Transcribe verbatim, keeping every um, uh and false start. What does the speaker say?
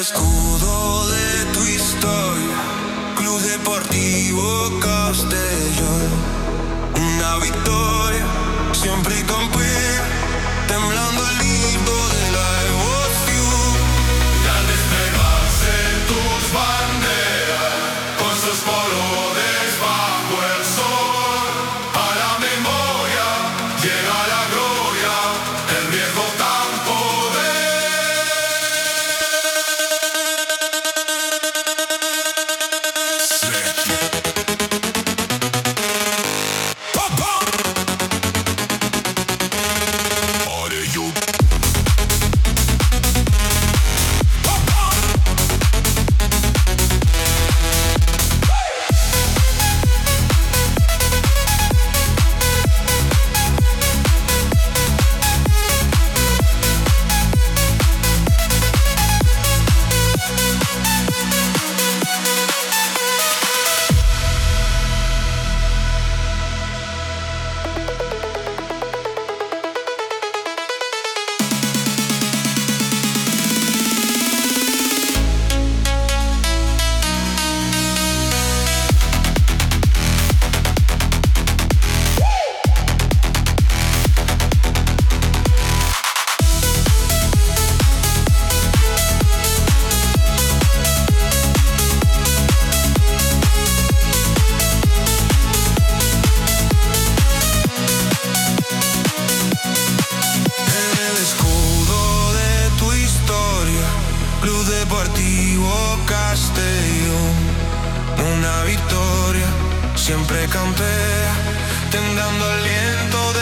escudo de tu historia, Club Deportivo Castellón. Una victoria, siempre campea, temblando el himno de la emoción. Y al desplegarse tus banderas, con sus colores bajo el sol, a la memoria llega la gloria, el viejo campo de... Club Deportivo Castellón. Una victoria, siempre campea, temblando el viento